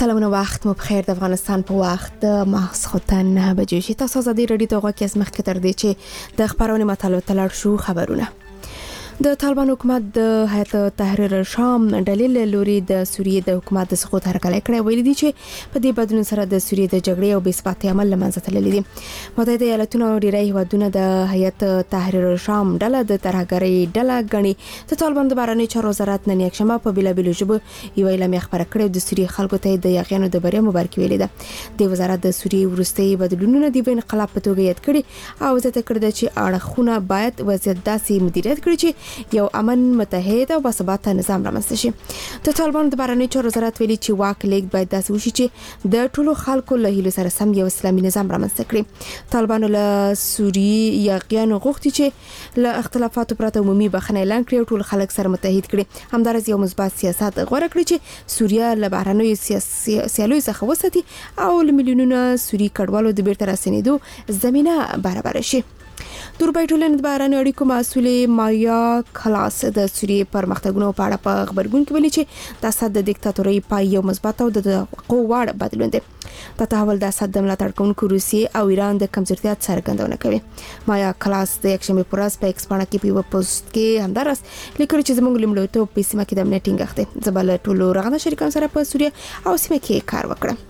سلامونه وخت مو بخیر. د افغانستان په وخت د ماسخوتن 9 بجې شي. تاسو ازادي رادیو ته غوږ کې مخکې تر دې چې د خبرونې مطالعه تلل شو خبرونه. د طالبان حکومت د هیئت تحریر شام ډلې لوري د سوریې د حکومت د سقوط هرکلی کړی، ویلي دي چې په دې بدلون سره د سوریې د جګړې او بې ثباتۍ عمل له منځه تللی دي. متحده ایالاتونه او ډیری هیوادونه د هیئت تحریر شام ډله د ترهګرۍ ډله ګڼي. د طالبان د بهرنیو چارو وزارت نن یکشنبه په بېلابېلو ژبو یوه اعلامیه خپره کړې او د سوریې خلکو ته د یاغیانو د بریا مبارکي ویلې ده. د وزارت د سوریې وروستي بدلونونه د انقلاب په توګه یاد کړي او زیاته کړې ده چې اړخونه باید وضعیت داسې مدیریت کړي چې یو امن متحد او باثباته نظام رامنځته شي. د طالبان د بهرنیو چارو وزارت ویلي چې واک لیک باید داسې وشي چې د ټولو خلکو له هیلو سره سم یو اسلامي نظام رامنځته کړي. طالبان له سوریې یاغیانو غوښتي چې له اختلافاتو پرته عمومي بخښنه اعلان کړي او ټول خلک سره متحد کړي. همدارس یو مثبت سیاست غوړه کړی چې سوریه له بهرنیو سیالیو څخه وساتي او له میلیونونو سوری کډوالو د بیرته راستنېدو زمينه برابر شي. دوربای ټولنې د بهرنیو اړیکو مسؤلې مایا کلاس د سوریې پرمختګونو په اړه په خبرګون کې ویلي چې د اسد د دیکتاتورۍ پای یو مثبت او د توقع وړ بدلون دی. دا تحول د اسد د ملاتړ کوونکو روسیې او ایران د کمزورتیا څرګندونه کوي. مایا کلاس د یکشنبه پر ورځ په ایکس باندې کې په یو پوسټ کې همدارس لیکلي چې زموږ لومړیتوب په سیمه کې د امنیت ټینګښت دی. زبل ټولو رغنده شریکانو سره په سوریه او سیمه کې کار وکړه.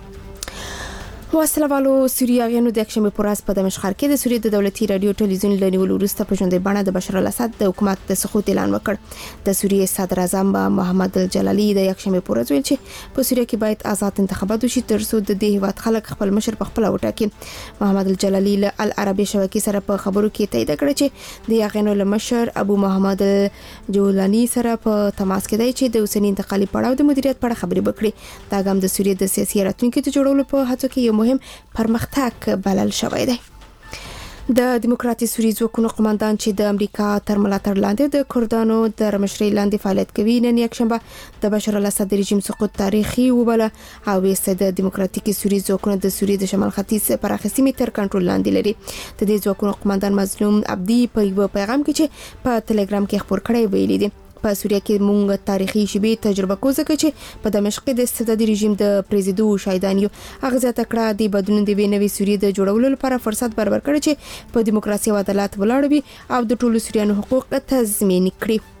وسلوالو سوریایانو د یکشنبه پر ورځ په دمشق ښار کې د سوریې د دولتي رادیو ټلویزیون له نیولو وروسته په ژوندۍ بڼه د بشار الاسد د حکومت د سقوط اعلان وکړ. د سوریې صدر اعظم محمد الجلالی د یکشنبه پر ورځ ویل چې په سوریه کې باید آزاد انتخابات وشي ترڅو د دې هیواد خلک خپل مشر په خپل وټاکي. محمد الجلالی له العربي شبکې سره په خبرو کې تایید کړ چې د یاغیانو له مشر ابو محمد الجولانی سره په تماس کې دی چې د اوسنی انتقالي پړاو د مدیریت په اړه خبرې وکړي. دا ګام د سوریې د سیاسي راتلونکو ته جوړولو په هڅو کې یو مهم پرمختګ بلل شوی دی. د دیموکراتیک سوریې ځواکونو قوماندان چې د امریکا تر ملاتړ لاندې د کردانو د مشرۍ لاندې فعالیت کوي نن یکشنبه د بشار الاسد رژیم سقوط تاریخي وبله او ویسته د دیموکراتیک سوریې ځواکونو د سوریې د شمال ختیځ پراخه سیمې تر کنټرول لاندې لري. د دې ځواکونو قوماندان مظلوم عبدي په یو پیغام کې چې په ټلګرام کې خبر کړی ویلي دي په سوریه کې مونږ تاریخي شیبې تجربه کوو ځکه چې په دمشق د استبدادي رژیم د پریزیدو شایدانیو اغزه تکړه د بدلون د وینوي سوریې د جوړولو لپاره فرصت برابر کړي چې په دیموکراسي او عدالت ولاړ وي او د ټولو سوریانو حقوق تضمین کړي.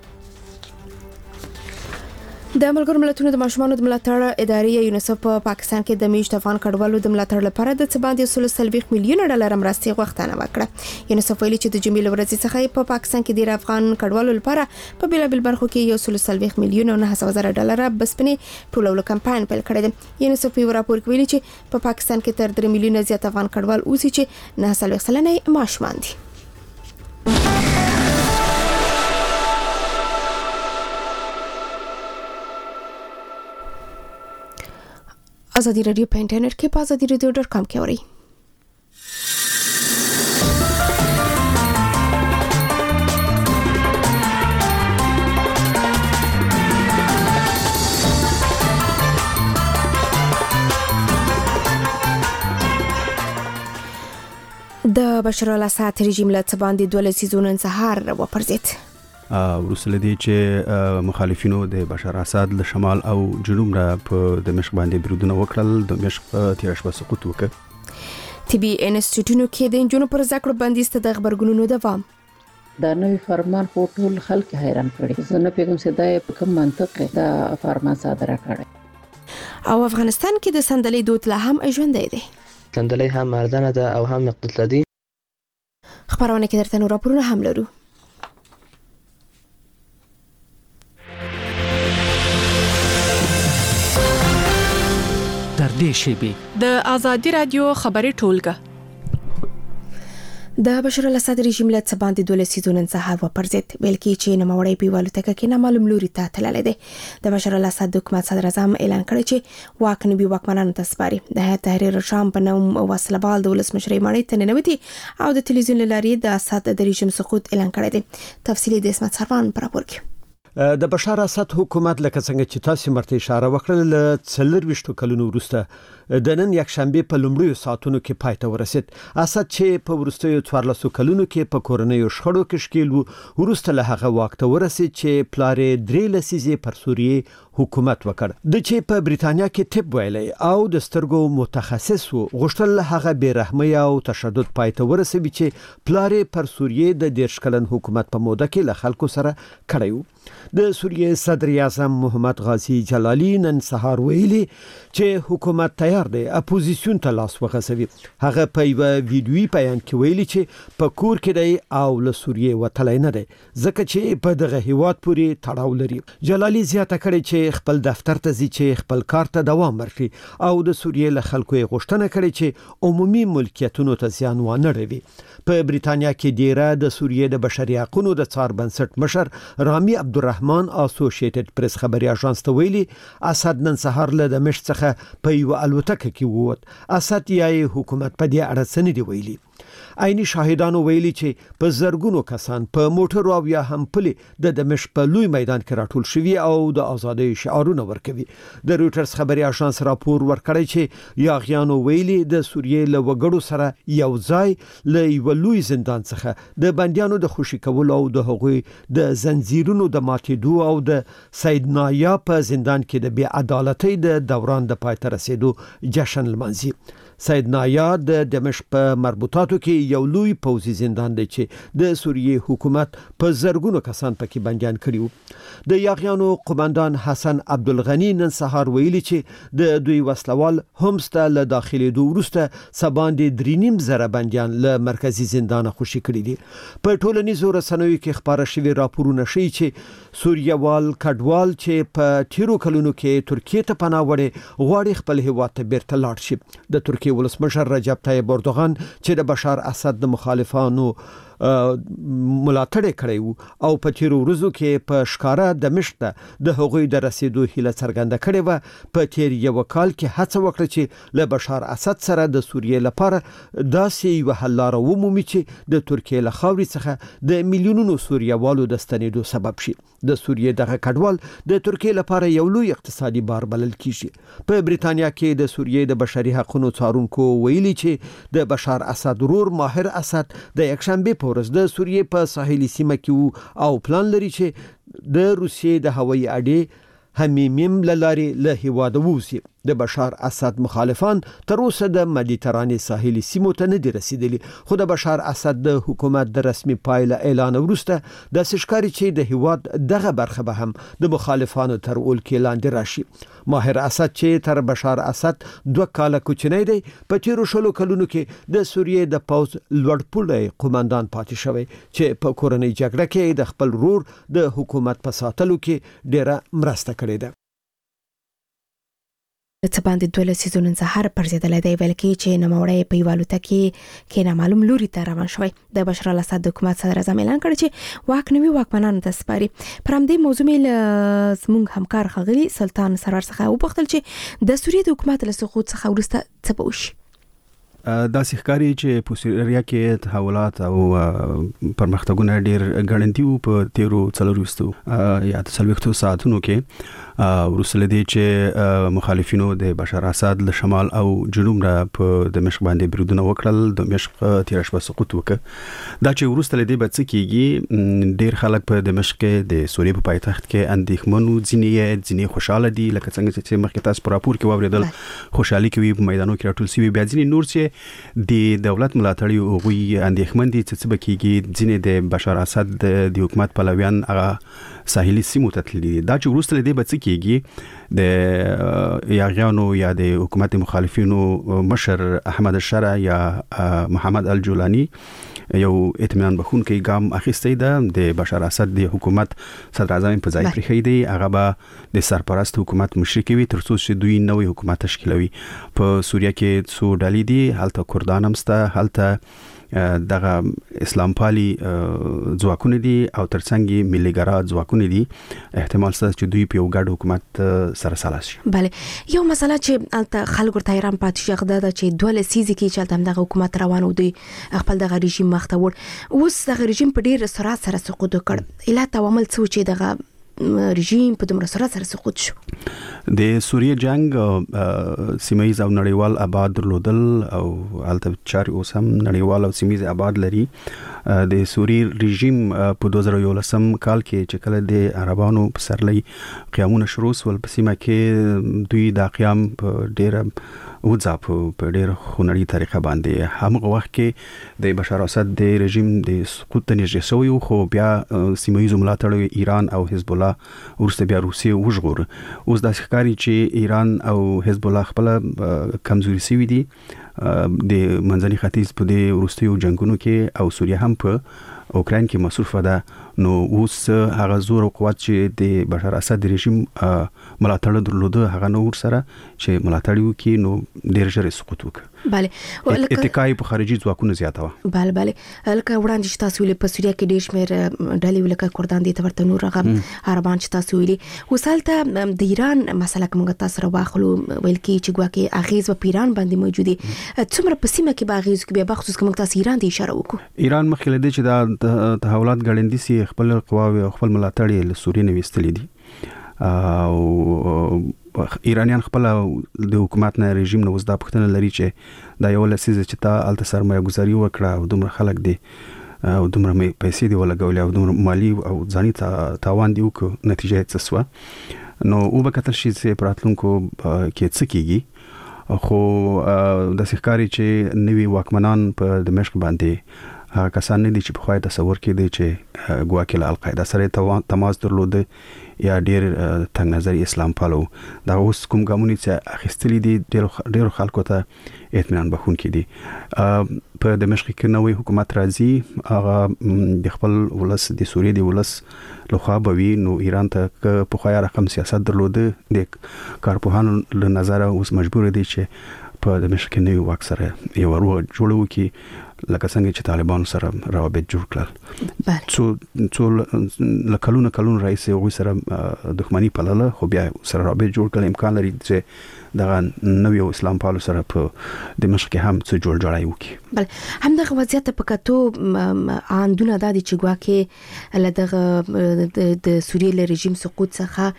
د ملګرو ملتونو د ماشومانو د ملاتړ ادارې یونیسف په پاکستان کې د میشت افغان کډوالو د ملاتړ لپاره د څه باندې 130 میلیون ډالر مرستې غوښتنه وکړه. یونیسف ویلي چې د جمعې ورځې څخه په پاکستان کې د افغان کډوالو لپاره په بیلابل برخو کې یو 130 میلیون او 900,000 ډالر بسپنې ټولولو کمپاین پیل کړی دی. یونیسف په راپور کې ویلي چې په پاکستان کې تر 3 میلیون زیات افغان کډوال اوسي چې 9 سلنه ماشومان دي. ازادي رادیو په انټرنیټ کې په azadiiradio.com کې اورئ. د بشار الاسد رژیم له څه باندې 12 سیزون انسحار وپرځید. ورسله دي چې مخالفینو د بشار اسد له شمال او جنوب را په دمشق باندې برودونه وکړل. دمشق په تیر شپه سقوط وکړ. طبي انسټیټیوټونو کې د انجونو پر زده کړو بندیز د خبرګونونو دوام. دا نوې فرمان په ټول خلک حیران کړي. زه نه پیغام سیدای په کوم منطق دا فرمان صادره کړی. او افغانستان کې د صندلۍ دود لا هم ژوندۍ دی. صندلۍ هم مردانه ده او هم اقتصادي. خبرونه کې درته نور راپورونه هم لرو. د ازادي رادیو خبري ټولګه. د بشار الاسد رژیم له څه باندې 12 سیزون انسحاب وپرځید. بلکې چې نوموړی په والوتکه کې نامعلوم لوري ته تللی دی. د بشار الاسد حکومت صدر اعظم اعلان کړی چې واک نوي واکمنانو ته سپاري. د هیئت تحریر شام په نوم وسلوال د ولسمشرۍ ماڼۍ ته ننوتي او د ټلویزیون لارې د اسد د رژیم سقوط اعلان کړی دی. تفصیلی د اسمت سروان پر راپور کې. د بشار اسد حکومت لکه څنګه چې تاسو مرته اشاره وکړه ل 24 کلونو وروسته د نن یک شنبه په لومړیو ساعتونو کې پای ته ورسید. اسد چې په وروستیو 14 کلونو کې په کورنیو شخړو کې ښکیل وو وروسته له هغه وخت ورسید چې پلارې درې لسیزې پر سوریې حکومت وکړ. د چې په بریتانیا کې طب ویلي او د سترګو متخصص وو غوښتل هغه بیرحمي او تشدد پای ته ورسوي چې پلارې پر سوریې د 10 کلن حکومت په موده کې له خلکو سره کړی وو. د سوریې صدر اعظم محمد غازی جلالی نن سهار ویلي چې حکومت تیار دی اپوزیسیون ته لاس وغځوي. هغه په یو ویډیوي بیان کې ویلي چې په کور کې دی او له سوریې وتلی نه دی ځکه چې په دغه هیواد پورې تړاو لري. جلالی زیاته کړې چې خپل دفتر ته ځي چې خپل کار ته دوام ورکړي او د سوریې له خلکو یې غوښتنه کړې چې عمومي ملکیتونو ته زیان ونه رسوي. په بریتانیا کې ډیره د سوریې د بشري حقوقو د څار بنسټ مشر رامي عبدالرحمن اسوسییټډ پریس خبري اژانس ته ویلي اسد نن سهار له دمشق څخه په یو الوتکه کې ووت. اسد یې حکومت په دې اړه څه نه دی ویلي. عیني شاهدانو ویلي چې په زرګونو کسان په موټر او یا هم پلي د دمشق په لوی میدان کې راټول شوي او د ازادۍ شعارونه ورکوي. د رويټرز خبري اژانس راپور ورکړی چې یاغیانو ویلي د سوریې له وګړو سره یو ځای له یو لوی زندان څخه د بنديانو د خوشي کولو او د هغوی د زنجیرونو د ماتېدو او د سید نایا په زندان کې د بی عدالتۍ د دوران د پای ته رسیدو جشن لمانځي. سید نایا د دمشق په مربوطاتو کې یو لوی پوځي زندان دی چې د سوریې حکومت په زرګونو کسان پکې بنديان کړي وو. د یاغیانو قومندان حسن عبدالغنی نن سهار ویلي چې د دوی وسلوال همس ته له داخلي وروسته سباندې 3.5 بنديان له مرکزی زندان خوشي کړي دي. په ټولنیزو رسنیو کې خبره شوی راپورونه ښیي چې سوریوال کډوال چې په تیرو کلونو کې ترکیه ته پناه وړي غواړي خپل هیواد ته بیرته لاړ شي. د ترکیه ولسمشر رجب طیب اردوغان چې د بشار اسد د مخالفانو ملاتړ کړی وو او په تیرو ورځو کې په ښکارا دمشق ته د هغوی د رسیدو هیله څرګنده کړې و. په تیر یو کال کې هڅه وکړه چې له بشار اسد سره د سوریې لپاره داسې یو حل لار ومومي چې د ترکیه له خاورې څخه د میلیونونو سوریوالو د ستنېدو سبب شي. د سوریې دغه کډوال د ترکیه لپاره یو لوی اقتصادي بار بلل کیږي. په بریتانیا کې د سوریې د بشري حقوقو څارونکو ویلي چې د بشار اسد ورور ماهر اسد د یکشنبه په ورځ د سوریې په ساحلي سیمه کې او پلان لري چې د روسیې د هوایي اډې همیم لاري له هیواده ووزي. د بشار اسد مخالفان تر اوسه د مدیترانې ساحلي سیمو ته نه دي رسیدلي خو د بشار اسد د حکومت د رسمي پایله اعلان وروسته د سشکاري چې د هیواد دغه برخه به هم د مخالفانو تر اول کې لاندې راشي. ماهر اسد چې تر بشار اسد 2 کاله کوچنی دی په تیرو 20 کلونو کې د سوریې د پوز لوړپوړی قومندان پاتې شوی چې په کورنۍ جګړه کې د خپل رور د حکومت په ساتلو کې ډیره مرسته کړې ده. څه باندې 12 سیزون سهار پر زیاتله دی ویل کی چې نوموړی په یوالوته کې نامعلوم لوري ته روان شوی. د بشار الاسد حکومت صدر اعظم اعلان کړ چې واک نوي واکمنانو ته سپاري. پر همدې موضوع مې زموږ همکار خغلی سلطان سرور څخه وپوښتل چې د سوریې د حکومت له سقوط څخه وروسته څه به وشي. دا ښکاری چې په سوریه کې تحولات او پرمختګونه ډیر ګڼندي وو په تیرو 4 یا 40 ساعتونو کې ورسله دي چې مخالفینو د بشار اسد له شمال او جنوب را په دمشق باندې بریدونه وکړل. دمشق تیر شپه سقوط وکړ. دا چې ورسله دي به څه کیږي ډیر خلک په دمشق کې د سوریې په پایتخت کې اندېښمنو ځینې خوشاله دي لکه څنګه چې مخکې تاسو په راپور کې واوریدل خوشحالي کوي په میدانونو کې راټول شوي بیا ځینې نور چې د دولت ملاتړي او غوي اندېښمن دي چې څه بکیږي ځینې د بشار اسد د حکومت پلویان هغه ساحلي سیمو ته تللي. دا چې ورسره دي به څه کیږي د یاغیانو یا د حکومت مخالفینو مشر احمد الشرع یا محمد الجولانی یو اطمینان بخونکي ګام اخیستی ده د بشار اسد د حکومت صدر اعظم په ځای پرې دی هغه به د سرپرست حکومت مشرک وي تر څو چې دوی نوې حکومت تشکیلوي. په سوریه کې څو ډلې دي هلته کردان هم سته هلته دغه اسلام پالي ځواکونه دي او ترڅنګ مليګرا ځواکونه دي احتمال شته چې دوی په یو ګډ حکومت سره سلاس شي. بله یو مسله چې الته خلکو ته ایران پاتې شغده ده چې دوله سیزي کې چې دغه حکومت روان و دی خپل دغه رژیم مخته ور اوس دغه رژیم په ډیر سرعت سره سقوط وکړ. علت او عمل څه چې دغه رژیم په دومره سرعت سره سقوط شو؟ د سوریه جنگ سیمایي او نړیوال آباد درلودل او البته چاري اوس هم نړیوال او سیمایي آباد لري. د سوریه رژیم په 2011 کال کې چې کله د عربانو په سرلۍ قیامونه شروع ول په سیمه کې دوی د قیام په ډېر وځاپ په ډېر خونړی طریقه باندې همغه وخت کې د بشار اسد د رژیم د سقوط ته نږدې شوی خو بیا سیمایي ملاتړ ایران او حزب الله ورسته بیا روسیه وژغور. اوس د ښکاری چې ایران او حزب الله خپل کمزوري سوي دي د منځني ختیځ په د روسیو جنگونو کې او سوریه هم په اوکراین کې مصروفه ده. نو اوس هغه زور او قوت چې د بشار اسد رژیم ملاتړ درلوده هغه نور سره چې ملاتړ وکي نو ډیر ژر سقوط وکړي. بله اتکای په خارجي ځواکونو زیاته و. بله لکه وړاندې چې تاسو ویلي په سوریه کې ډیر شمېر ډلې لکه کردان دي ورته نور هغه عربان چې تاسو ویلي وسالته د ایران مسله کومه تاسو راوخلو ویل کی چې ګواکي اغیز په ایران باندې موجودي څومره په سیمه کې باغیز کې به خصوص کوم تاسو ایران ته اشاره وکړو. ایران مخکې لدی چې د تحولات غړندې سي خپل قواوي او خپل ملاتړ له سوریه نه وستلې دي او ایرانیان خپل د حکومت نه رژیم نه وزدا پښتنه لري چې دا یو لسیزه چې تا الته سرمایه گذاري وکړه او دومره خلک دي او دومره پیسې دی ولګولې او دومره مالی او ځاني تاوان دی وک نتیجه څه سو نو او به کتل شي چې پراتلونکو کې څه کیږي خو د ښکاری چې نوی واکمنان په دمشق باندې کسان نه دي چې په خوای تصور کې دي چې ګواکې له القاعده سره تماس درلوده یا ډیر تنگ نظر اسلام پالو دا اوس کوم ګامونه چې اخیستلې دي ډیر خلکو ته اطمینان بخون کې دي. په دمشق کې نوې حکومت راځي هغه د خپل ولس د سوریې د ولس لخوا بوي نو ایران ته په خوای رقم سیاست درلوده د کارپوهانو له نظر اوس مجبور دي چې په دمشق کې نوې واک سره یو ورو جوړو کې لکه څنګه چې طالبان سره روابط جوړ کړل. څو کلونه رئیس وګړي سره دښمنی پلاله خو بیا سره روابط جوړ کړل امکان لري چې دغه نوې اسلام پالو سره په دمشق کې هم څه جوړجاړی وکړي. بل همدغه وضعیت په کتو اندونه د چې ګواکې لدغه د سوریې له رژیم سقوط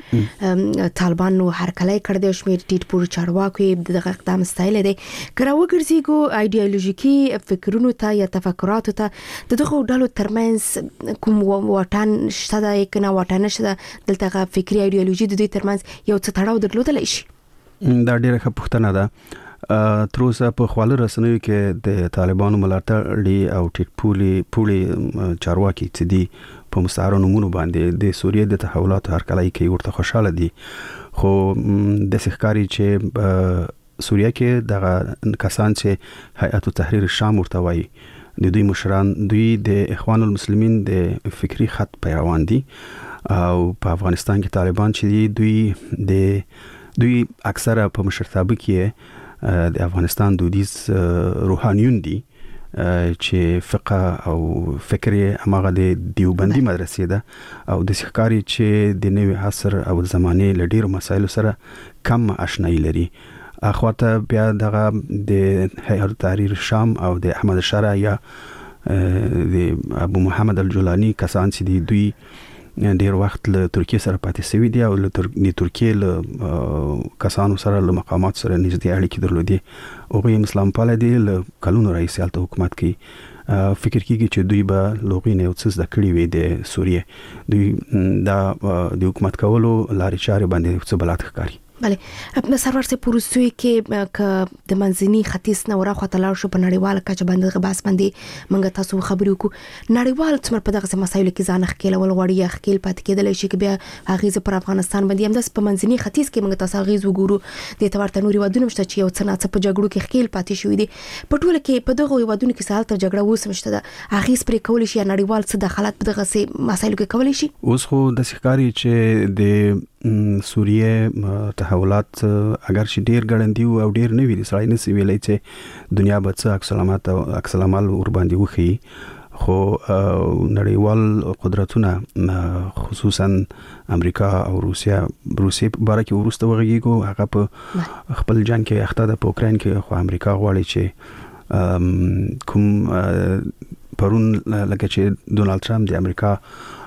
څخه طالبان نو هرکلی کړ د شمیر ټیټ پور چارواکي دغه اقدام ستایل دي کراوه ګرځيګو ایدئولوژیکي فکرونو ته یا تفکراتو ته دغه ډلو ترمنځ کوم واټن شته د کنه واټن شته دلته فکری ایدئولوژي د دې ترمنځ یو څه تړاو درلودل شي. دا ډیره ښه پوښتنه ده. تر اوسه په خواله رسنیو کې د طالبانو ملاتړ او ټیټ پولی چارواکي چې دي په مستعار نمونه باندې د سوریې د تحولات هرکلی کې ورته خوشاله دي خو د ښکاری چې سوریه کې دغه کسان چې هیئت تحریر شام ورته وایي د دوی مشران دوی د اخوان المسلمین د فکری خط پیروان دي او په افغانستان کې طالبان چې دوی اکثره په مشرتابه کې د افغانستان دودیز روحانیون دي چې فقه او فکر همغه د دیوبندي مدرسې ده او د ښکاری چې د نوي عصر او زمانه لډیر مسایلو سره کم آشنایی لري. اخواته بیا دغه د هیئت تحریر شام او د احمد شارع یا د ابو محمد الجولانی کسان چې دوی ډیر وخت له ترکیه سره پاتې شوی دی او د ترکیه له کسانو سره له مقامات سره نږدې اړیکې درلودي او غوښتل اسلام پاله دی له کلونو رئیس الته حکومت کوي فکر کیږي چې دوی به لوغینه او څه د کړی وي د سوریه دوی دا د حکومت کولو لارې چارې باندې څه بلات ښکاري. بله سرور سه پروسوي کې ک د منځني ختیځ نه ورا خواته لاړ شو په نړیواله کچه باندې غباس باندې منګه تاسو خبرې وکړو نړیوال څومره په دغه مسایلو کې ځان خکېل ول غوړی خکېل پات کېدل شي کې بیا هغه پر افغانستان باندې هم د په منځني ختیځ کې منګه تاسو غیز وګورو د تورته نوري ودونه مشته چې یو څه نه په جګړو کې خکېل پاتې شوې دي په ټوله کې په دغه ودونه کې سالته جګړه وسمشته ده هغه سپری کول شي نړیوال څه دخالت په دغه مسایلو کې کول شي. اوس خو د ښکاری چې د سوریه تحولات اگر چې ډیر ګړندی او ډیر نوی دي سړی نسی ویلای چې دنیا به څه عکس العمل ور باندې وخی خو نړیوال قدرتونه خصوصا امریکا او روسیا باره کې ورسته وغږیږي هغه په خپل جنگ کې اخته ده په اوکراین کې خو امریکا غواړي چې کوم پرون لکه چې ډونالد ټرمپ د امریکا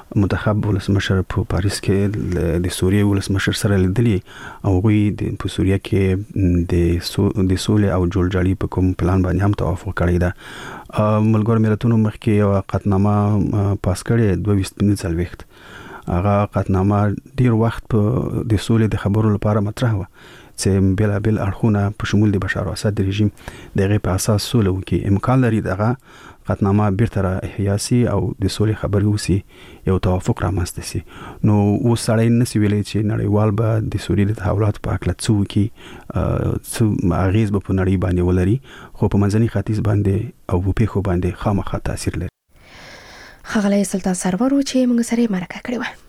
منتخب ولسمشر په پاریس کې د سوریه ولسمشر سره لیدلی او غوی په سوریه کې د سولې او جوړجاړي په کوم پلان باندې هم توافق کړی دا ملګرو ملتونو مخکې یو قطعنامه پاس کړې 2015 هغه قطعنامه ډیر وخت په د سولې د خبرو لپاره مطرح و چې بل اړخونه په شمول د بشار اسد رژیم دغه په اساس سولې وکي امکان لري دغه قطعنامه بیرته احیاسي او د سولې خبري وسی یو توافق رامنځته شي نو وسړی نسی ویلې چې نړیوال به د سولې د تحولات په اړه څه وکي څه اغیز به په نړۍ باندې ولري خو په منځني ختیځ باندې او په خو باندې خامخا تاثیر لري خغلی سلطان سرور چې موږ سره مرکه کړې و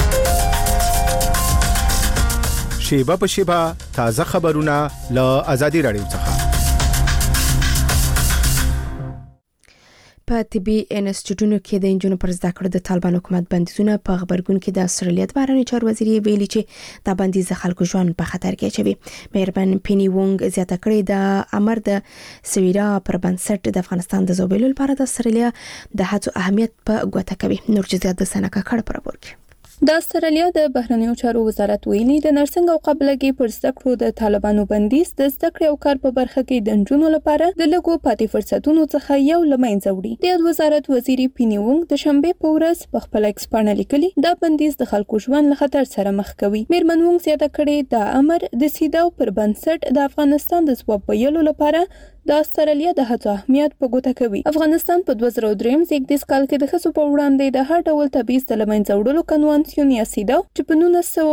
شیبه په شیبه تازه خبرونه له آزادي رادیو څخه په طبي انسټیټیوټونو کې د انجونو پر زده کړو د طالبان حکومت بندیزونه په خبرګون کې د استرالیا د بهرنی چارو وزیر ویلي چې دا بندیز خلکو ژوند په خطر کې اچوي مهربان پینی وونګ زیاته کړې د امر د سویرا پر بنسټ د افغانستان د زوبېلو لپاره د استرالیا د هڅو اهمیت په ګوته کوي نور جزئیات د سنکه کړه پر ورکړي د استرالیا د بهرنیو چارو وزارت ویلي د نرسنګ او قبلګي پر زده کړو د طالبانو بندیز د زده کړې او کار په برخه کې د نجونو لپاره د لګو پاتې فرصتونو څخه یو لمنځه وړي د وزارت وزیر پینی وونګ د شنبه په ورځ په خپل ایکس باندې لیکلي دا بندیز د خلکو ژوند له خطر سره مخ کوي مېرمن وونګ زیاته کړې دا امر د سیداو پر بنسټ د افغانستان د ځواب ویلو لپاره د استرالیا د هڅو اهمیت په ګوته کوي افغانستان په 2003 زیږدیز کال کې د خصو په وړاندې د هر ډول تبعیض د لمنځه وړلو کنوانسیون یا سیداو چې په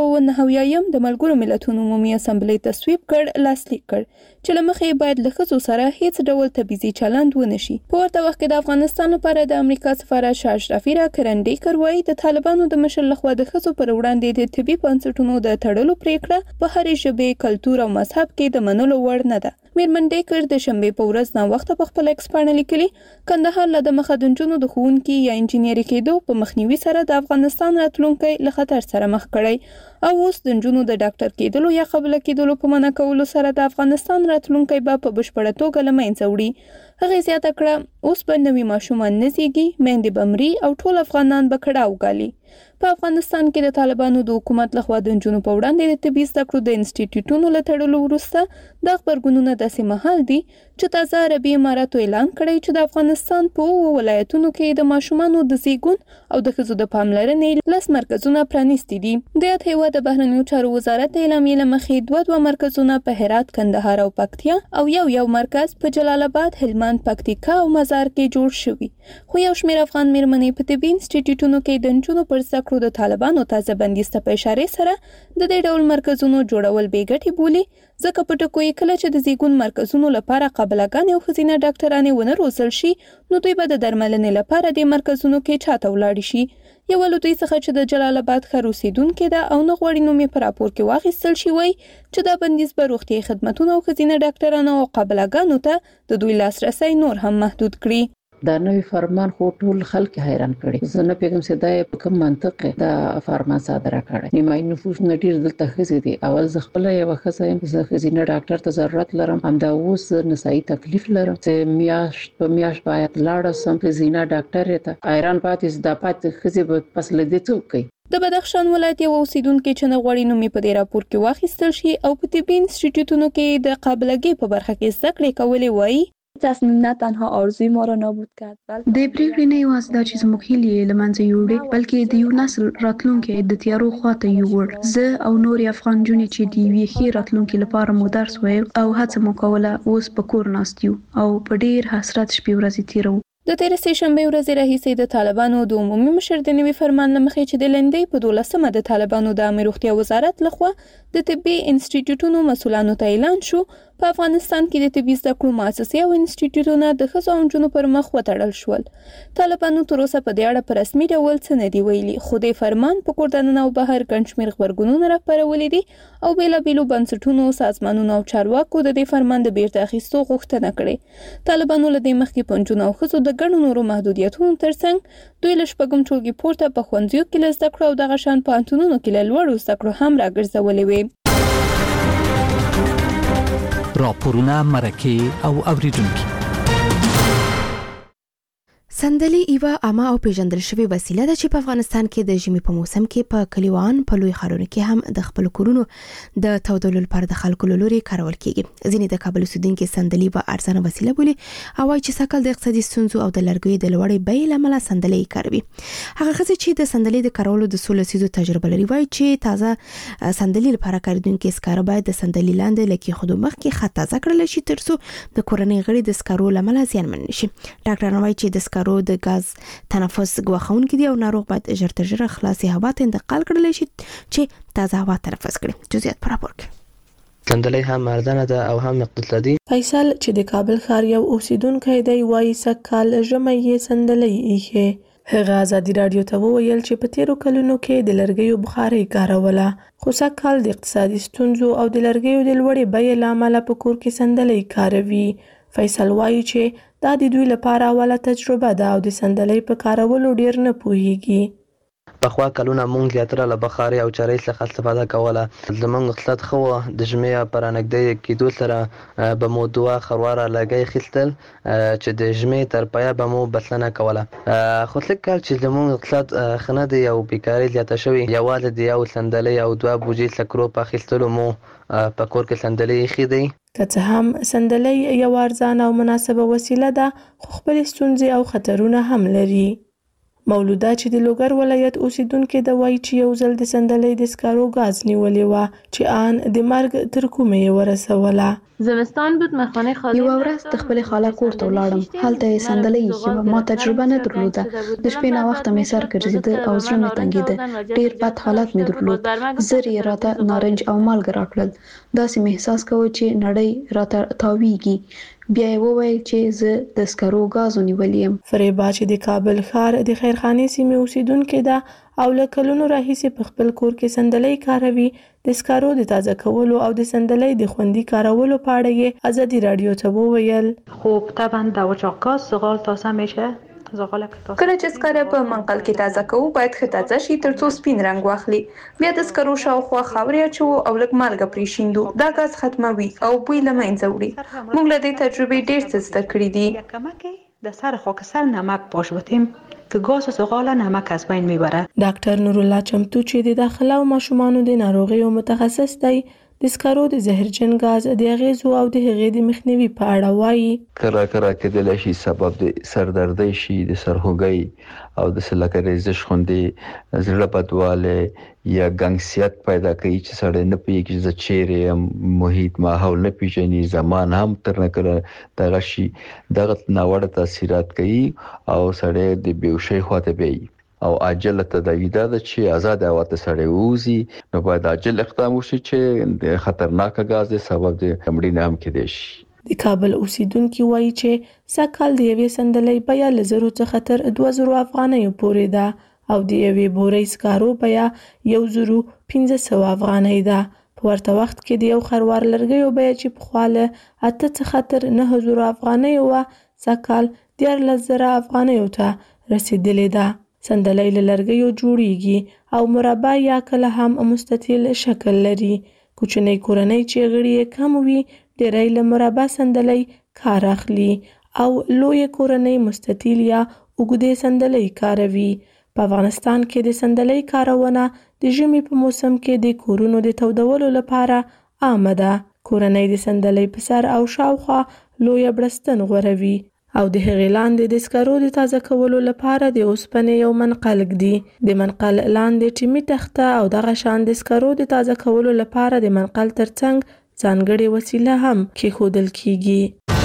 1999 د ملګرو ملتونو عمومي اسامبلې تصویب کړ لاسلیک کړ چې لمخې باید له خصو سره هیڅ ډول تبعیضي چلند ونشي په ورته وخت کې د افغانستان لپاره د امریکا سفارت شاه اشرفي را کرندې کوي د طالبانو د مشر لخوا د خصو پر وړاندې د طبي بنسټونو د تړلو پریکړه په هرې ژبې کلتور او مذهب کې د منلو وړ نه ده مېرمن ډیکر د شنبه په ورځ نا وخت په خپل ایکس باندې لیکلي کندهار له د مخدونجونو د ښوونکي یا انجینری کېدو په مخنیوي سره د افغانستان راتلونکي له خطر سره مخ کړي او اوس د نجونو د ډاکټر کېدلو یا قبول کېدلو په منع کولو سره د افغانستان راتلونکي په بشپړه توګه لمنځه وړي هغه زیاته کړه اوس په نوي ماشومان نزيږي مهندې بمري او ټول افغانان به کړه وګالي په افغانستان کې د طالبانو د حکومت لخوا د نجونو په وړاندې د طبي زده کړو د انسټیټیوټونو له تړلو وروسته د خبرګونونو داسې مهال دي چې تازه عربي اماراتو اعلان کړی چې د افغانستان په ولایتونو کې د ماشومانو د زیږون او د ښځو د پاملرنې 10 مرکزونه پرانیستي دي د یاد هیواد د بهرنیو چارو وزارت اعلامیې له مخې دوه مرکزونه په هرات کندهار او پکتیا او یو مرکز په جلال آباد هلمند پکتیکا او مزار کې جوړ شوی خو یو شمېر افغان مېرمنې په طبي انسټیټیوټونو کې د نجونو پر زده کړو د طالبانو تازه بندیز ته په اشاره سره د دې ډول مرکزونو جوړول بې ګټې بولي ځکه په ټکو یې کله چې د زیږون مرکزونو لپاره قابلګانې او ښځینه ډاکټرانې ونه روزل شي نو دوی به د درملنې لپاره د مرکزونو کې چاته ولاړ شي یو له دوی څخه چې د جلال آباد ښار اوسیدونکې ده او نه غواړي نوم یې په راپور کې واخیستل شي وایي چې دا بندیز به روغتیایي خدمتونه او ښځینه ډاکټرانو او قابلګانو ته د دوی لاسرسی نور هم محدود کړي دا نوی فرمان خو ټول خلک حیران کړي زه نه پیغام سدای په کوم منطق دا فرمان صادره کړی نیمای نفوس نډیر دلته خزي دي اول ز خپل یو خزایم زه خزینه ډاکټر ته ضرورت لرم همدا اوس نسایي تکلیف لرم چې میاش باید لاړ سم خزینه ډاکټر ته ایران پاتې د پات خزي په فصل دي څوک د بدخشان ولایت یو اوسیدونکو چې نه غوړي نومي په دې راپور کې واخیستل شي او په طبي انسټیټیوټونو کې د قابلګي په برخه کې زده کړې کولې وایي تصمیم نه تنها آرزوی ما را نابود کرد د پریکړې نه یوازې دا چې زموږ هیلې له منځه یوړې بلکې د یو نسل راتلونکي د تیارو خواته یوړ زه او نور افغان جونې چې د یوې ښې راتلونکي لپاره مو درس ویل او هڅه مو کوله اوس په کور ناست یو او په ډیر حسرت شپې ورځې تیرو د تیر سه شنبه ورځ راهیسې د طالبانو د عمومي مشر د نوي فرمان لمخې چې د لندې په 12مه د طالبانو د امیر روغتیا وزارت لخوا د طبي انسټیټیوټونو مسولانو ته اعلان شو په افغانستان کې د طبي زده کړو مؤسسې او انسټیټیوټونه د ښځو او نجونو پر مخ وتړل شول طالبانو تر اوسه په دې اړه په رسمي ډول څه نه دی ویلي خو د فرمان په کور دننه او بهر ګڼ شمېر خبرګونونه راپارولي دي او بېلابېلو بنسټونو سازمانونو او چارواکو د دې فرمان د بیرته اخیستو غوښتنه کړې طالبانو له دې مخکې په نجونو او ښځو د ګڼو نورو محدودیتونو ترڅنګ دوی له شپږم ټولګي پورته په ښوونځیو کې له زده کړو او دغه شان پوهنتونونو کې له لوړو زده کړو هم راګرځولې وې راپورونه مرکه او اوریدونکو سندلي یوه عامه او پیژندل شوی وسیله ده چې په افغانستان کې د ژمي په موسم کې په کلیوان په لوی ښارونو کې هم د خپل کورونو د تودولو لپاره د خلکو له لوري کارول کیږي. ځینې د کابل اوسیدونکو سندلي په ارزانه وسیله بولي او وايي چې سکل د اقتصادي ستونزو او د لرګیو د لوړې بیې له امله سندلي کاروي. هغه ښځې چې د سندلي د کارولو د 16 لسیزو تجربه لري وايي چې تازه سندلي لپاره کاروونکي سکاره باید د سندلي لاندې لکه خودو مخکې خط تازه کړل شي ترڅو د کورنۍ غړي د سکارو لامل زیانمن نشي. ډاکټر وايي چې د سکارو د غاز تنفس غواخونکي دي او ناروغ باید ژر تر ژره خلاصي هوا ته انتقال کړل شي چې تازه هوا تنفس کړي. جزئیات پر راپور کې. سندلي هم ارزانه ده او هم اقتصادي. فیصل چې د کابل ښار یو اوسیدونکی دی وایي سکال ژمي یې سندلي ایښې. هغه ازادي رادیو ته وویل چې په تیرو کلونو کې د لرګیو بخاري کاروله خو سکال د اقتصادي ستونزو او د لرګیو د لوړې بیې له امله په کور کې سندلي کاروي. فیصل وایي چې دا د دوی لپاره اوله تجربه ده او د سندلي په کارولو ډیر نه پوهیږي. په خوا کلونه مونږ زیاتره له بخاري او چرۍ څخه استفاده کوله. زمونږ اقتصاد خو د ژمي پر نږدې کېدو سره به مو دوه خرواره لرګي اخیستل چې د ژمي تر پایه به مو بسنه کوله. خو څه کال چې زمونږ اقتصاد ښه نه دی او بیکاري زیاته شوې یوازې د یو سندلي او دوه بوجۍ سکرو په اخیستلو مو په کور کې سندلي ایښي دی. که څه هم سندلي یو ارزانه او مناسبه وسیله ده خو خپل ستونزې او خطرونه هم لري. مولوده چې د لوګر ولایت اوسیدونکو د وایي چې یو ځل د سندلي د سکارو غاز نیولې و چې آن د مرګ تر کومې ورسوله. زمستان بود مخانه خاله یو ورځ د خپل خاله کور ته ولاړم. هلته سندلي ایښې ما تجربه نه درلوده. د شپې نه وخت مې سر ګرځېده او زړه مې تنګېده. ډیر بد حالت مې درلود. زر یې راته نارنج او مالګه راکړل. داسې مې احساس کوه چې نړۍ راته تاویږي. بیا یې وویل چې زه د سکرو غاز نیولې یم. فریبا چې د کابل ښار د خیرخانې سیمې اوسیدونکې ده او له کلونو راهیسې په خپل کور کې سندلي کاروي. د سکرو د تازه کولو او د سندلي د خوندي کارولو په اړه یې ازادي رادیو ته وویل. خب طبعا در اچاق گاز زغال تازه میشه. کله چې سکاره په منقل کې تازه کوو باید ښه تازه شي ترڅو سپین رنګ واخلي. بیا د سکرو شاوخوا خاورې اچوو او لږ مالګه پرې شیندو. دا غاز ختموي او بوی له منځه وړي. موږ له دې تجربې ډېر څه زده کړي دي. در سر خاکستر نمک باش بتیم که گاز زغال نمک از بین میبره. ډاکټر نورالله چمتو چې د داخله او ماشومانو د ناروغیو متخصص دی د سکرو د زهرجن غاز د اغیزو او د هغې د مخنیوي په اړه وایي. کله کېدلی شي سبب د سردردۍ شي، د سرخوږۍ او د لکه ریزش غوندې زړه بدوالی یا ګنګسیت پیدا کوي چې سړی نه پوهېږي چې زه چیرې یم، محیط ماحول نه پېژني، زمان هم تر نه کله دغه شي. دغه ناوړه تاثیرات کوي او سړی د بېهوشۍ خواته بیایي. او عاجل تداوی دا چې آزاد هوا ته سړی ووځي نو باید عاجل اقدام وشي چې د خطرناک غاز د سبب د مړینې هم کېدای شي. د کابل اوسیدونکو وایي چې سکل د یوې سندلي بیه له 0 څخه تر 2000 افغانیو پورې ده او د یوې بورۍ سکارو بیه 1500 افغانۍ ده. په ورته وخت کې د یو خروار لرګیو بیه چې پخوا له 8 څخه تر 9000 افغانیو وه سکل 14000 افغانیو ته رسیدلې ده. سندلي له لرګیو جوړیږي او مربع یا کله هم مستطیل شکل لري. کوچنۍ کورنۍ چې غړي یې کم وي ډېری له مربع سندلي کار اخلي او لوی کورنۍ مستطیل یا اوږدې سندلي کاروي. په افغانستان کې د سندلي کارونه د ژمي په موسم کې د کورونو د تودولو لپاره عامه ده. کورنۍ د سندلي په سر او شاوخوا لوی بړستن غوروي او د هغې لاندې د سکرو د تازه کولو لپاره د اوسپنې یو منقل ږدي. د منقل لاندې ټیمي تخته او دغه شان د سکرو د تازه کولو لپاره د منقل ترڅنګ ځانګړې وسیله هم کېښودل کیږي.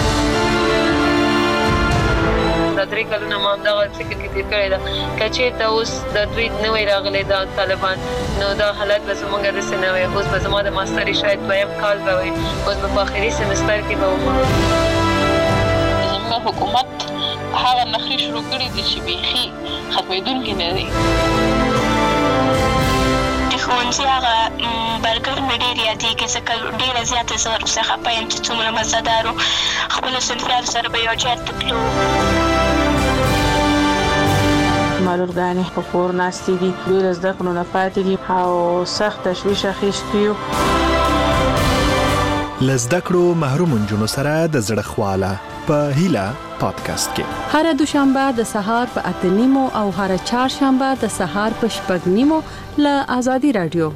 دا 3 کلونه ما دغه فکر کې تیر کړی ده که چېرته اوس د دوی نوی راغلی دا طالبان نو دا حالت به زموږ داسې نه وی. اوس به زما د ماستري شاید 2یم کال به وي. اوس به په آخري سمستر کې به وم. حکومت هغه نخري شروع کړي دي چې بیخي ختمېدونکي نه دي. د ښوونځي هغه برګر مې ډېر یادېږي ځکه ډېره زیاته زه ورپسې خفه یم چې څومره مزهدار و. خپلو صنفیانو سره به یو ځای ته تلو. معلولګانې په کور ناستې دي، دوی له زده کړو نه پاتې دي او سخت تشویش اخیستی یو. له زده کړو محروم نجونو سره د زړه خواله په هیله پادکاسټ کې. هر دوشنبه د سهار په 8:30 او هر چهارشنبه د سهار په 6:30 له آزادي رادیو.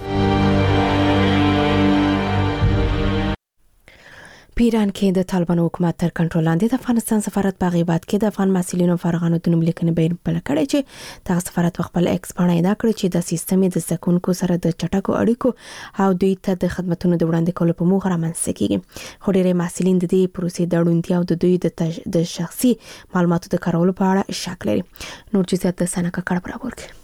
پیران کې د طالبانو حکومت تر کنټرول لاندې د افغانستان سفارت په غیبت کې د افغان محصلینو فارغانو د نوم لیکنې بین بل کړی چې تاسو سفارت خپل ایکس باندې ادا کړی چې د سیستم د زکونکو سره د چټکو اړیکو او دوی ته د خدماتو د وړاندې کولو په موخه رامنځته کیږي. خو ډېری محصلین د دې پروسې د اړوندتیا او د دوی د شخصي معلوماتو د کارولو په اړه شک لري. نور جزئیات د سنکه کړه برابر کړي.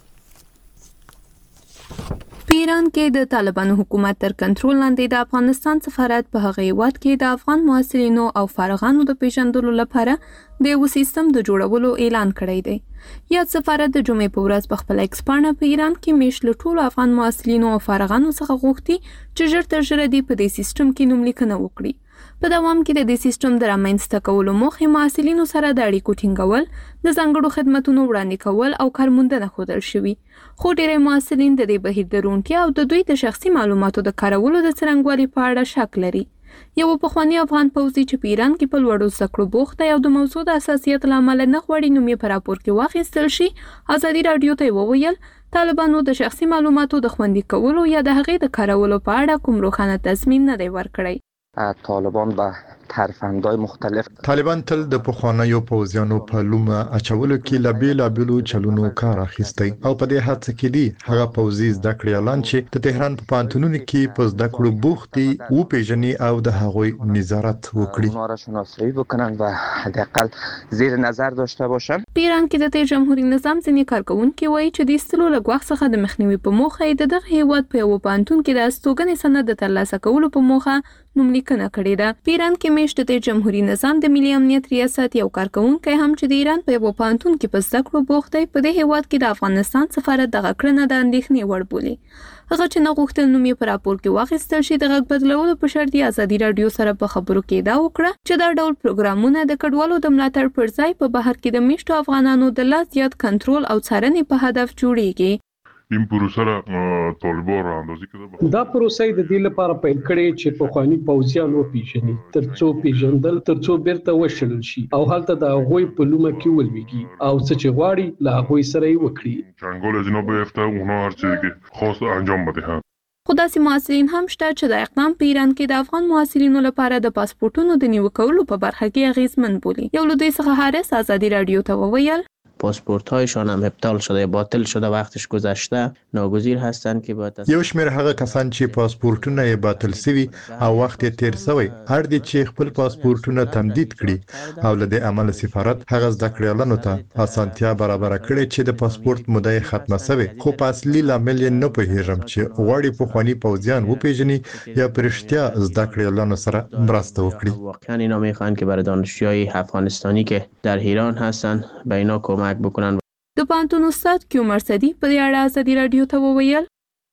په ایران کې د طالبانو حکومت تر کنټرول لاندې د افغانستان سفارت په هغه هیواد کې د افغان محصلینو او فارغانو د پیژندلو لپاره د یو سیستم د جوړولو اعلان کړی دی. یاد سفارت د جمعې په ورځ په خپل ایکس باندې په ایران کې میشل ټول افغان محصلینو او فارغانو څخه غوښتي چې ژر تر ژره دې په دې سیستم کې نوم لیکنه وکړي. په دوام کې د دې سیستم د رامنځته کولو موخه محصلینو سره د اړیکو ټینګول، د ځانګړو خدماتو وړاندې کول او کارموندنه ښودل شوی. خو ډېری محصلین د دې بهیر د روڼتیا او د دوی د شخصي معلوماتو د کارولو د څرنګوالي په اړه شک لري. یو پخوانی افغان پوځي چې په ایران کې په لوړو زده کړو بوخت دی او د موضوع د حساسیت له امله نه غواړي نوم یې په راپور کې واخیستل شي، آزادي رادیو ته وویل طالبانو د شخصي معلوماتو د خوندي کولو یا د هغې د کارولو په اړه کوم روښانه تضمین نه دی ورکړی. طالبان به ترفندهای مختلف طالبان تل د پخوانیو پوځیانو په لومه اچولو کې لا بیلابیلو چلونو کار اخیستی او په دې هڅه کې دی هغه پوځي زده کړې اعلان چې د تهران په پانتونونو کې په زده کړو بوخت دي او پیژني او د هغوی نظارت وکړي، اونها را شناسایی بکنن و حداقل زیر نظر داشته باشن. په ایران کې د جمهوریت نظام ځینې کارکونکي وایي چې د استلو له ګواښ څخه د مخنیوي په موخه د دغه هیواد په یو پانتون کې د استوګنې سند د ترلاسه کولو په موخه نوم لیکنه کړې ده. په ایران کې میشت د جمهوریت نظام د ملي امنیت ریاست یو کارکونکی هم چې د ایران په یو پانتون کې په زده کړو بوخت دی په دې هیواد کې د افغانستان سفارت دغه کړنه د اندېښنې وړ بولي. هغه چې نه غوښتل نوم یې په راپور کې واخیستل شي د غږ بدلولو په شرط یې آزادي رادیو سره په خبرو کې دا وکړه چې دا ډول پروګرامونه د کډوالو د ملاتړ پر ځای په بهر کې د میشتو افغانانو د لا زیات کنټرول او څارنې په هدف جوړیږي. این پروسه را طالبان را اندازی کده دا پروسه د دې لپاره پیل کړي چې په خواني پوځیان وپیژني ترڅو پیژندل ترڅو بیرته وشړل شي او هلته د غوي په لومه کې ولويږي او څه چې غواړي لا غوي سره یې وکړي. چنگال از اینا بیفته اونها هر چیزی که خواست انجام بدهند. خو داسې محصلین هم شته چې د اقدام په ایران کې د افغان محصلینو لپاره د پاسپورتونو د نیو کولو په برخه کې اغیزمن بولي. یو له دوی څخه حارث آزادي رادیو ته وویل پاسپورت هایشان هم ابطال شده، باطل شده، وقتش گذشته، ناگزیر هستند که با یو شمېر هغه کسان چې پاسپورتونه یې باطل شوي او وخت یې تیر شوی هر دي چې خپل پاسپورتونه تمدید کړي او له دې عمل سفارت هغه زده کړې اعلان ته اسانتیا برابر کړي چې د پاسپورت موده یې ختمه شوی، خو په اصلي لامل یې نه پوهیږم چې غواړي په خواني پوځیان وپیژني یا پرشتیا زده کړې اعلان سره مرسته وکړي. واقعا اینا میخوان که برای دانشجوهای افغانستانی که در ایران هستند به اینا کمک بکنن. د پانتون استاد کیو مرصدی په دې اړه آزادي رادیو ته وویل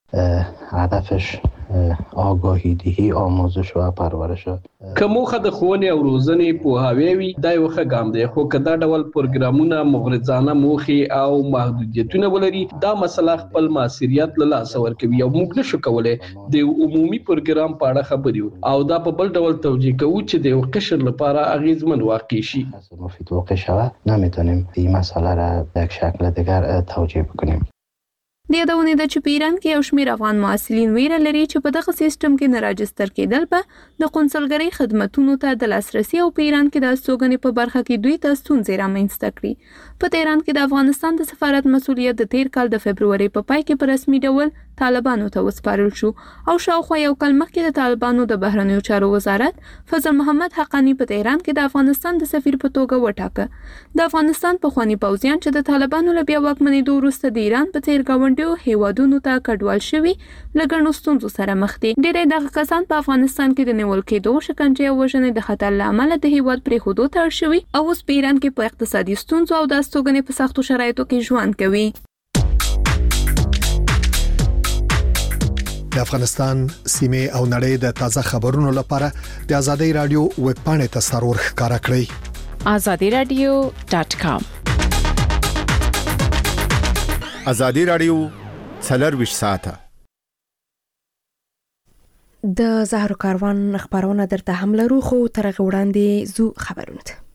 هدفش آگاهی دهی، آموزش و پرورش. کومه د ښوونې او روزنې پوهاوی وي دا یو ښه ګام دی، خو که دا ډول پروګرامونه مغرضانه موخې او محدودیتونه ولري دا مسله خپل مؤثریت له لاسه ورکوي او موږ نشو کولی د عمومي پروګرام په اړه خبرې او دا په بل ډول توجیه کوو چې د یو قشر لپاره اغیزمن واقع شي. مفید واقع شود نمیتونیم این مسئله را به یک شکل دیگر توجیه بکنیم. د یادونه ده چې په ایران کې یو شمېر افغان محصلین ویره لري چې په دغه سیستم کې نه راجستر کېدل به د قونسلګرۍ خدماتو ته د لاسرسي او په ایران کې د استوګنې په برخه کې دوی ته ستونزې رامنځته کړي. په تهران کې د افغانستان د سفارت مسؤلیت د تیر کال د فبروري په پای کې په رسمي ډول طالبانو ته وسپارل شو او شاوخوا یو کال مخکې د طالبانو د بهرنیو چارو وزارت فضل محمد حقانی په تهران کې د افغانستان د سفیر په توګه وټاکه. د افغانستان پخوانی پوځیان چې د طالبانو له بیا واکمنېدو وروسته د ایران په څیر ګاونډیو هیوادونو ته کډوال شوي له ګڼو ستونزو سره مخ دي. ډېری دغه کسان په افغانستان کې د نیول کېدو، شکنجې او وژنې د خطر له امله د هیواد پرېښودو ته اړ شوي او اوس په ایران کې په اقتصادي ستونزو او د استوګنې په سختو شرایطو کې ژوند کوي. د افغانستان سیمه او نړۍ د تازه خبرونو لپاره د آزادۍ رادیو ویب پاڼې ته سرور ښکارا کړئ azadiradio.com. آزادي رادیو 24 ساعته. د زهرو کاروان خبرونه درته هم لرو، خو تر هغه وړاندې زو خبرونه